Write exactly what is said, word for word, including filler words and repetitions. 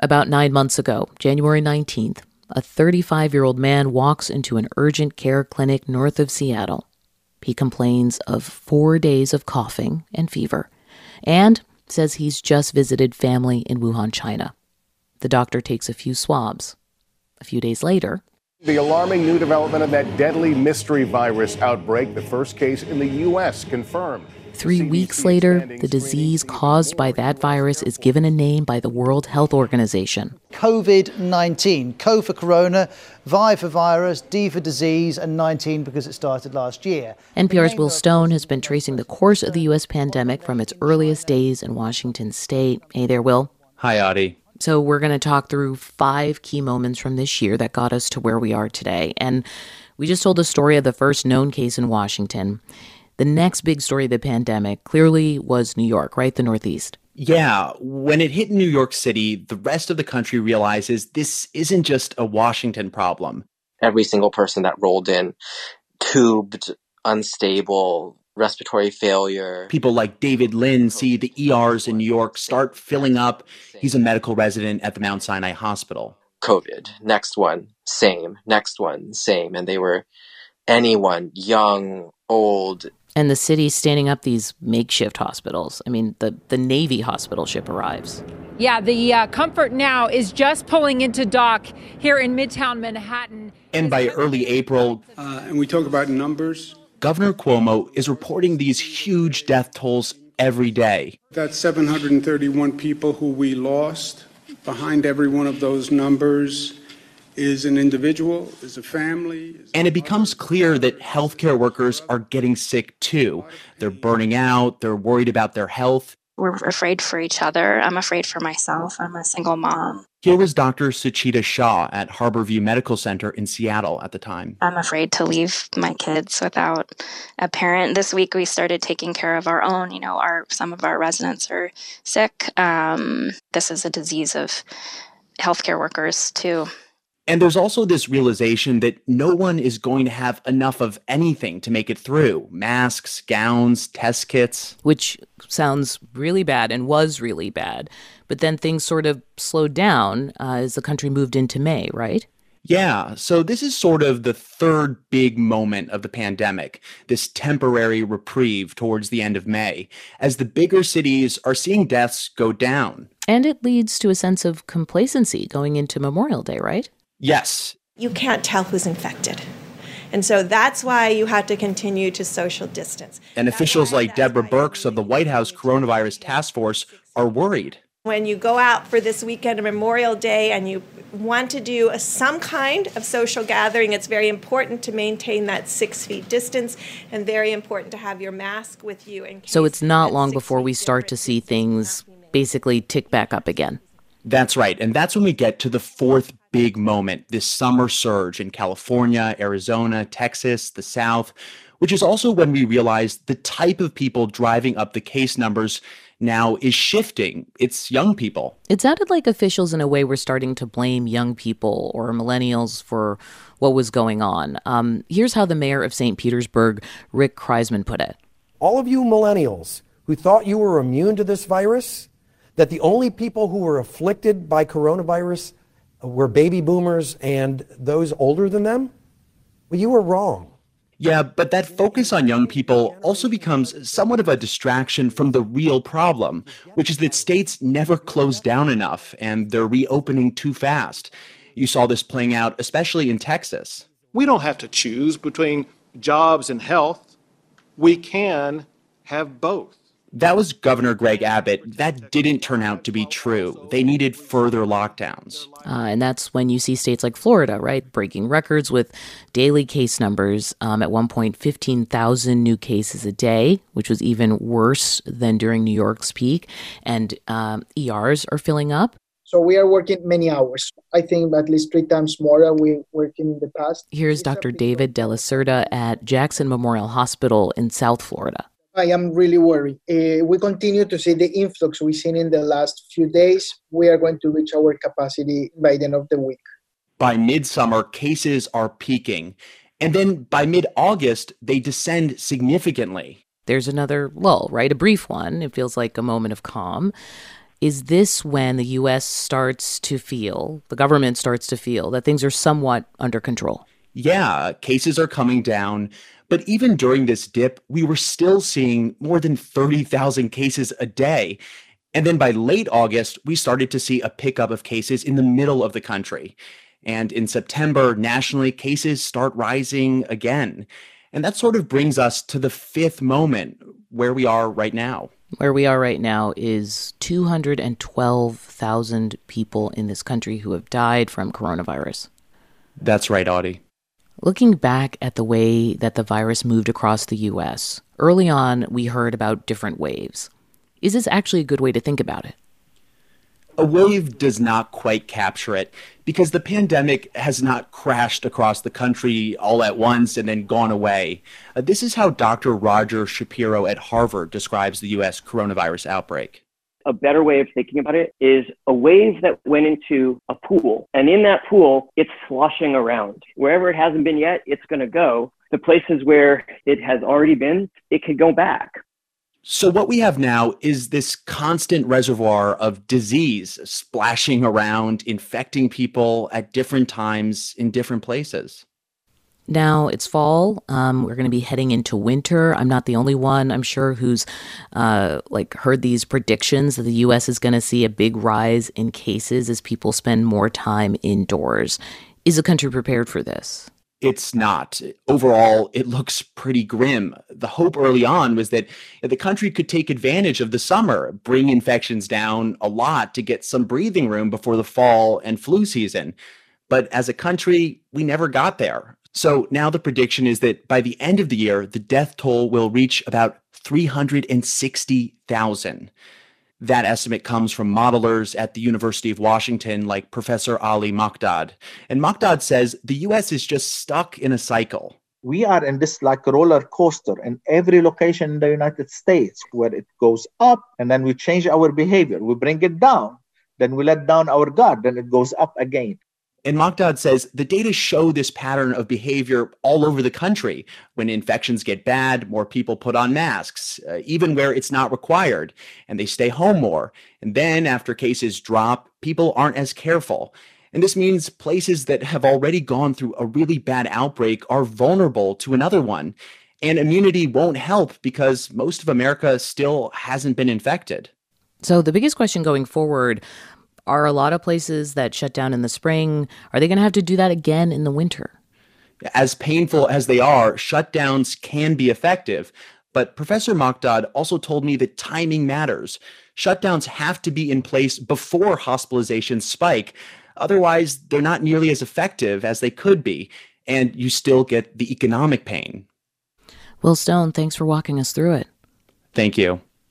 About nine months ago, January nineteenth, a thirty-five-year-old man walks into an urgent care clinic north of Seattle. He complains of four days of coughing and fever and says he's just visited family in Wuhan, China. The doctor takes a few swabs. A few days later, the alarming new development of that deadly mystery virus outbreak, the first case in the U S confirmed. Three weeks later, the disease caused by that virus is given a name by the World Health Organization. COVID nineteen. Co for corona, Vi for virus, D for disease, and nineteen because it started last year. N P R's Will Stone has been tracing the course of the U S pandemic from its earliest days in Washington state. Hey there, Will. Hi, Audie. So we're going to talk through five key moments from this year that got us to where we are today. And we just told the story of the first known case in Washington. The next big story of the pandemic clearly was New York, right? The Northeast. Yeah, when it hit New York City, the rest of the country realizes this isn't just a Washington problem. Every single person that rolled in, tubed, unstable, respiratory failure. People like David Lin see the E Rs in New York start filling up. He's a medical resident at the Mount Sinai Hospital. COVID, next one, same, next one, same. And they were anyone, young, old. And the city's standing up these makeshift hospitals. I mean, the, the Navy hospital ship arrives. Yeah, the uh, Comfort Now is just pulling into dock here in Midtown Manhattan. And by early April, uh, and we talk about numbers, Governor Cuomo is reporting these huge death tolls every day. That's seven hundred thirty-one people who we lost. Behind every one of those numbers is an individual, is a family. Is and it becomes clear that healthcare workers are getting sick too. They're burning out. They're worried about their health. We're afraid for each other. I'm afraid for myself. I'm a single mom. Here was Doctor Suchita Shah at Harborview Medical Center in Seattle at the time. I'm afraid to leave my kids without a parent. This week we started taking care of our own. You know, our some of our residents are sick. Um, this is a disease of healthcare workers too. And there's also this realization that no one is going to have enough of anything to make it through. Masks, gowns, test kits. Which sounds really bad and was really bad. But then things sort of slowed down uh, as the country moved into May, right? Yeah, so this is sort of the third big moment of the pandemic, this temporary reprieve towards the end of May, as the bigger cities are seeing deaths go down. And it leads to a sense of complacency going into Memorial Day, right? Yes. You can't tell who's infected. And so that's why you have to continue to social distance. And officials like Deborah Birx of the White House Coronavirus Task Force are worried. When you go out for this weekend of Memorial Day and you want to do a, some kind of social gathering, it's very important to maintain that six feet distance and very important to have your mask with you. In case so it's not long before we start to see things basically tick back up again. That's right. And that's when we get to the fourth big moment, this summer surge in California, Arizona, Texas, the South, which is also when we realize the type of people driving up the case numbers now is shifting. It's young people. It sounded like officials in a way were starting to blame young people or millennials for what was going on. Um, here's how the mayor of Saint Petersburg, Rick Kreisman, put it. All of you millennials who thought you were immune to this virus, that the only people who were afflicted by coronavirus were baby boomers and those older than them, well, you were wrong. Yeah, but that focus on young people also becomes somewhat of a distraction from the real problem, which is that states never close down enough and they're reopening too fast. You saw this playing out, especially in Texas. We don't have to choose between jobs and health. We can have both. That was Governor Greg Abbott. That didn't turn out to be true. They needed further lockdowns. Uh, and that's when you see states like Florida, right, breaking records with daily case numbers. Um, at one point, fifteen thousand new cases a day, which was even worse than during New York's peak. And um, E Rs are filling up. So we are working many hours. I think at least three times more than we worked in the past. Here's Doctor David De La Cerda at Jackson Memorial Hospital in South Florida. I am really worried. Uh, we continue to see the influx we've seen in the last few days. We are going to reach our capacity by the end of the week. By midsummer, cases are peaking. And then by mid-August, they descend significantly. There's another lull, right? A brief one. It feels like a moment of calm. Is this when the U S starts to feel, the government starts to feel, that things are somewhat under control? Yeah, cases are coming down. But even during this dip, we were still seeing more than thirty thousand cases a day. And then by late August, we started to see a pickup of cases in the middle of the country. And in September, nationally, cases start rising again. And that sort of brings us to the fifth moment where we are right now. Where we are right now is two hundred twelve thousand people in this country who have died from coronavirus. That's right, Audie. Looking back at the way that the virus moved across the U S, early on we heard about different waves. Is this actually a good way to think about it? A wave does not quite capture it because the pandemic has not crashed across the country all at once and then gone away. Uh, this is how Doctor Roger Shapiro at Harvard describes the U S coronavirus outbreak. A better way of thinking about it is a wave that went into a pool. And in that pool, it's sloshing around. Wherever it hasn't been yet, it's going to go. The places where it has already been, it could go back. So what we have now is this constant reservoir of disease splashing around, infecting people at different times in different places. Now it's fall. Um, we're going to be heading into winter. I'm not the only one, I'm sure, who's uh, like heard these predictions that the U S is going to see a big rise in cases as people spend more time indoors. Is the country prepared for this? It's not. Overall, it looks pretty grim. The hope early on was that the country could take advantage of the summer, bring infections down a lot to get some breathing room before the fall and flu season. But as a country, we never got there. So now the prediction is that by the end of the year, the death toll will reach about three hundred sixty thousand. That estimate comes from modelers at the University of Washington like Professor Ali Mokdad. And Mokdad says the U S is just stuck in a cycle. We are in this like roller coaster in every location in the United States where it goes up and then we change our behavior. We bring it down, then we let down our guard, then it goes up again. And Mokdad says the data show this pattern of behavior all over the country. When infections get bad, more people put on masks, uh, even where it's not required, and they stay home more. And then after cases drop, people aren't as careful. And this means places that have already gone through a really bad outbreak are vulnerable to another one. And immunity won't help because most of America still hasn't been infected. So the biggest question going forward, are a lot of places that shut down in the spring, are they going to have to do that again in the winter? As painful as they are, shutdowns can be effective. But Professor Mokdad also told me that timing matters. Shutdowns have to be in place before hospitalizations spike. Otherwise, they're not nearly as effective as they could be, and you still get the economic pain. Will Stone, thanks for walking us through it. Thank you.